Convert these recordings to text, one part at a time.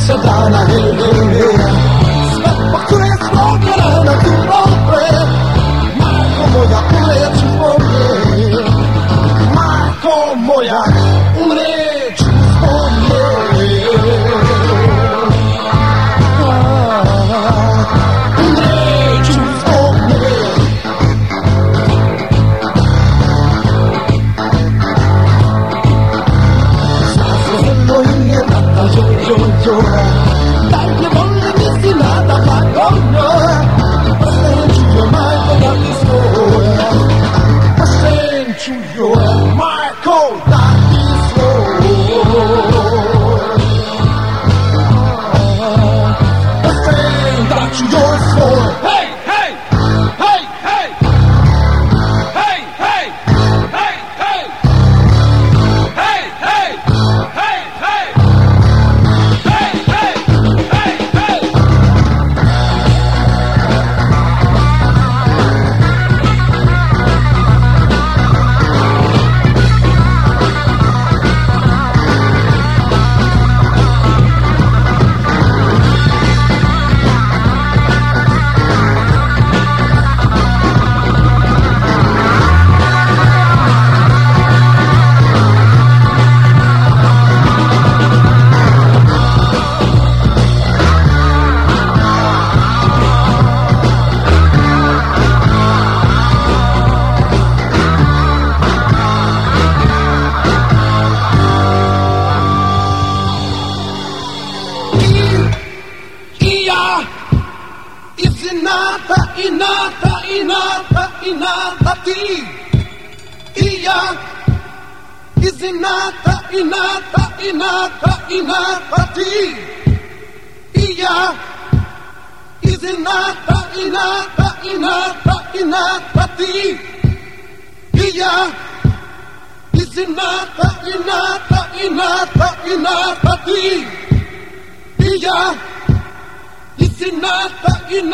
se dana, sve pokuje slogana na tu robe. Majko moja, umreću zbog nje. Majko moja, umreću zbog nje. Umreću zbog nje. Zazvelo im je tata, jo. Daj ne volim nisi nada, pa govno. Poštenču joj, majko, da ti svoj. Poštenču joj, majko, da ti svoj. Poštenču joj svoj. Hey, hey, hey, hey, hey, hey, hey, hey, hey, hey, hey, hey, hey, hey, hey, hey. Inata ti. I ja iz inata ti. I ja iz inata ti. I ja iz inata ti. I ja iz inata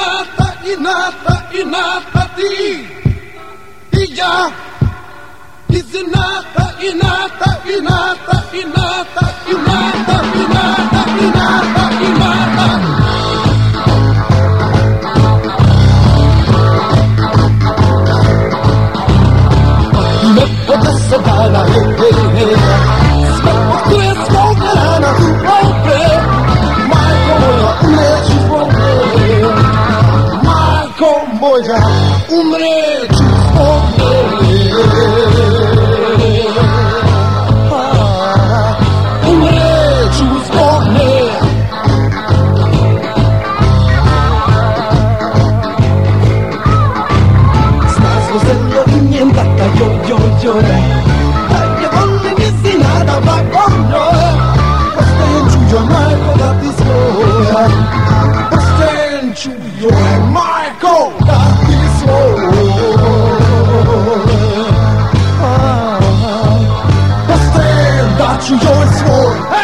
ti. I ja iz inata Lepo da se dana, sve pokuje slogana na tu robe. Majko moja, umreću zbog nje. Majko moja, umreću zbog nje. Umreću zbog nje. Znazlo zelo i njen tata, jo. Daj ne volim nisi nada, pa govno. Poštenču joj, majko, da ti svoja. Poštenču joj, majko, da ti svoj. Pošten, da ću joj svoj.